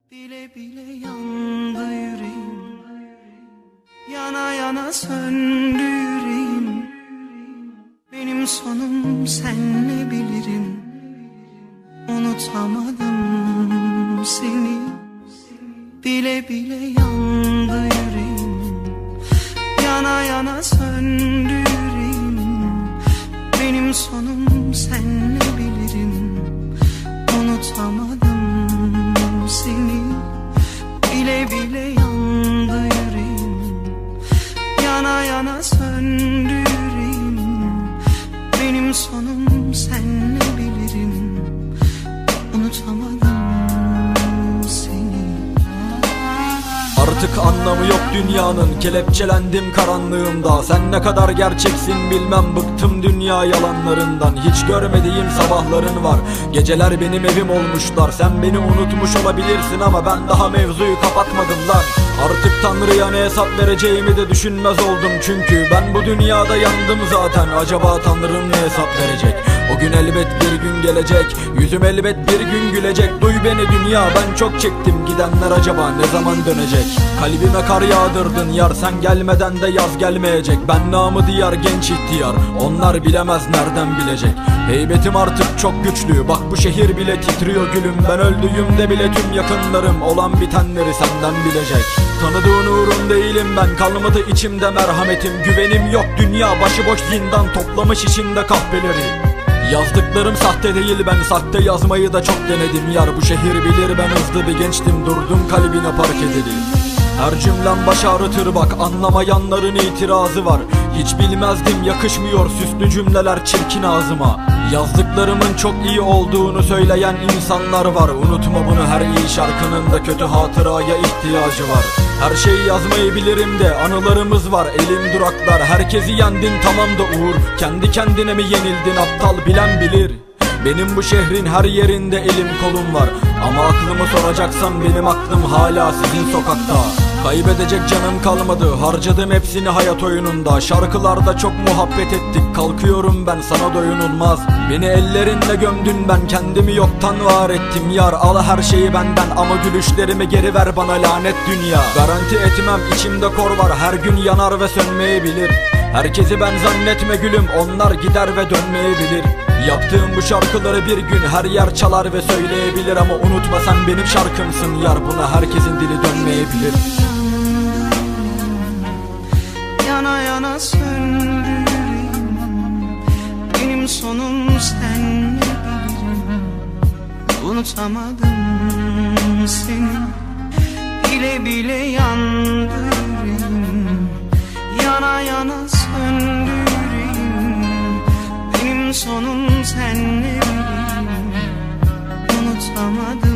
Bile bile yandı yüreğim, yana yana söndü yüreğim. Benim sonum sen ne bilirim, unutamadım seni. Bile bile yandı yüreğim, yana yana söndü yüreğim. Benim sonum sen ne bilirim, unutamadım seni. Bile bile yandı yüreğim, yana yana söndü yüreğim. Benim sonum sen ne bilirim, unutamadım seni. Artık anlamı yok dünyanın, kelepçelendim karanlığımda. Sen ne kadar gerçeksin bilmem, bıktım dünya yalanlarından. Hiç görmediğim sabahların var, geceler benim evim olmuşlar. Sen beni unutmuş olabilirsin ama ben daha mevzuyu kapatmadım lan. Artık Tanrı'ya ne hesap vereceğimi de düşünmez oldum. Çünkü ben bu dünyada yandım zaten. Acaba Tanrım ne hesap verecek? O gün elbet bir gün gelecek, yüzüm elbet bir gün gülecek. Duy beni dünya, ben çok çektim. Gidenler acaba ne zaman dönecek? Kalbime kar yağdırdın yar, sen gelmeden de yaz gelmeyecek. Ben namı diyar genç ihtiyar, onlar bilemez nereden bilecek. Heybetim artık çok güçlü, bak bu şehir bile titriyor gülüm. Ben öldüğümde bile tüm yakınlarım olan bitenleri senden bilecek. Tanıdığın uğrun değilim ben, kalmadı içimde merhametim. Güvenim yok dünya, başıboş zindan toplamış içinde kahveleri. Yazdıklarım sahte değil, ben sahte yazmayı da çok denedim yar. Bu şehir bilir ben hızlı bir gençtim, durdum kalbine park edildi. Her cümlem baş ağrıtır bak, anlamayanların itirazı var. Hiç bilmezdim yakışmıyor süslü cümleler çirkin ağzıma. Yazdıklarımın çok iyi olduğunu söyleyen insanlar var. Unutma bunu, her iyi şarkının da kötü hatıraya ihtiyacı var. Her şeyi yazmayı bilirim de anılarımız var, elim duraklar. Herkesi yendin tamam da Uğur, kendi kendine mi yenildin aptal, bilen bilir. Benim bu şehrin her yerinde elim kolum var. Ama aklımı soracaksan benim aklım hala sizin sokakta. Kaybedecek canım kalmadı, harcadım hepsini hayat oyununda. Şarkılarda çok muhabbet ettik, kalkıyorum ben sana doyunulmaz. Beni ellerinle gömdün, ben kendimi yoktan var ettim yar. Al her şeyi benden ama gülüşlerimi geri ver bana lanet dünya. Garanti etmem içimde kor var, her gün yanar ve sönmeyebilir. Herkesi ben zannetme gülüm, onlar gider ve dönmeyebilir. Yaptığım bu şarkıları bir gün her yer çalar ve söyleyebilir. Ama unutma sen benim şarkımsın yar, buna herkesin dili dönmeyebilir. Yana yana söndü yüreğim, benim sonum sen ne bilirim, unutamadım seni. Bile bile yandı yüreğim, yana yana söndü yüreğim. Benim sonum sen ne bilirim, unutamadım.